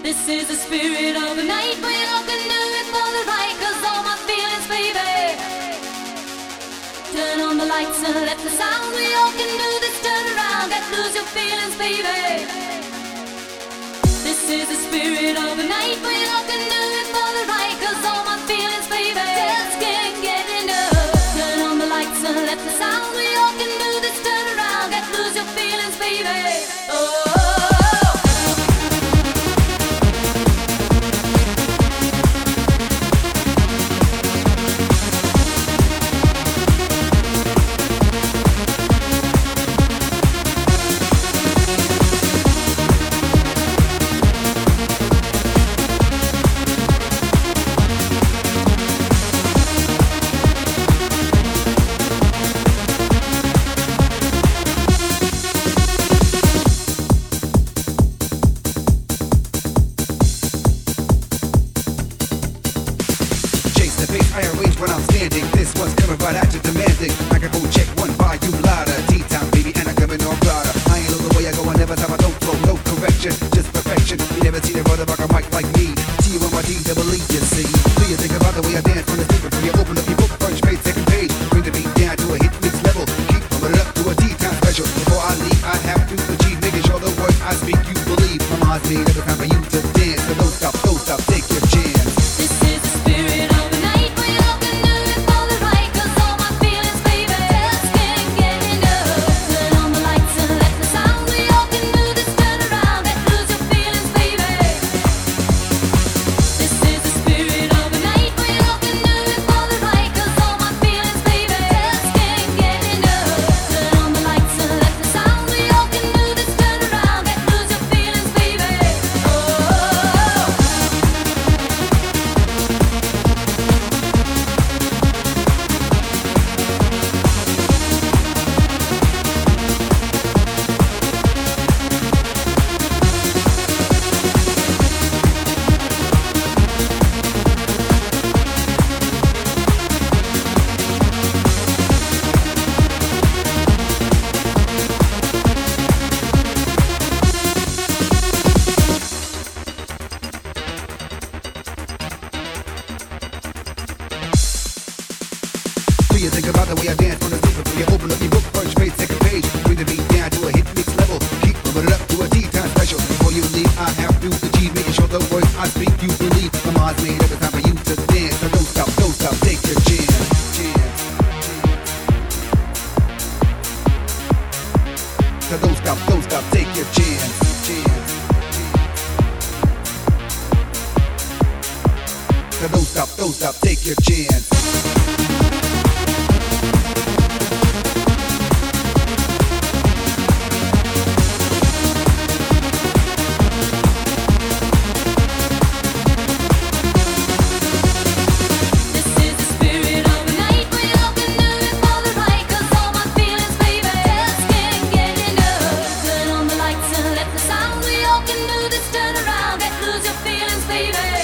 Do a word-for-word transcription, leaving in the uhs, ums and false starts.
This is the spirit of the night. We all can do it for the right, cause all my feelings, baby. Turn on the lights and let the sound. We all can do this, turn around, get lose your feelings, baby. This is the spirit of the night. We all can do it for the right, cause all my feelings, baby. Just can't get enough. Turn on the lights and let the sound. We all can do this, turn around, get lose your feelings, baby. Oh. I arrange when I'm standing. This one's coming right at you demanding. Microphone check one volume louder. T-time baby and I'm coming on louder. I ain't know the way I go, I never time I don't throw no correction, just perfection. You never seen a brother rock a mic like me. T U N Y D double E, you see. Do you think about the way I dance from the speaker? When you open up your book, first page, second page, bring the beat down to a hit mix level. Keep pumping it up to a T-time special. Before I leave, I have to achieve, making sure the words I speak you believe. My mind's made every time for you to dance. So don't stop, don't stop, take your chance. This is the spirit of the night. We all can do it for the right, cause all my feelings, baby. Just can't get enough. Turn on the lights and let the sound. We all can do this, turn around, get lose your feelings, baby. This is the spirit of the night. We all can do it for the right, cause all my feelings, baby. Just can't get enough. Turn on the lights and let the sound. We all can do this, turn around, get lose your feelings, baby. Oh. Do you think about the way I dance on the speaker? When you open up your book, first page, second page, bring the beat down to a hit mix level. Keep moving it up to a T-time special. Before you leave, I have to achieve, making sure the words I speak you believe. My mind's made every time for you to dance. So don't stop, don't stop, take your chance. Chance. So don't stop, don't stop, take your chance. Chance. So don't stop, don't stop, take your chance. This is the spirit of the night. We all can do it for the right, cause all my feelings, baby. Just can't get enough. Turn on the lights and let the sound. We all can do this, turn around, get lose your feelings, baby.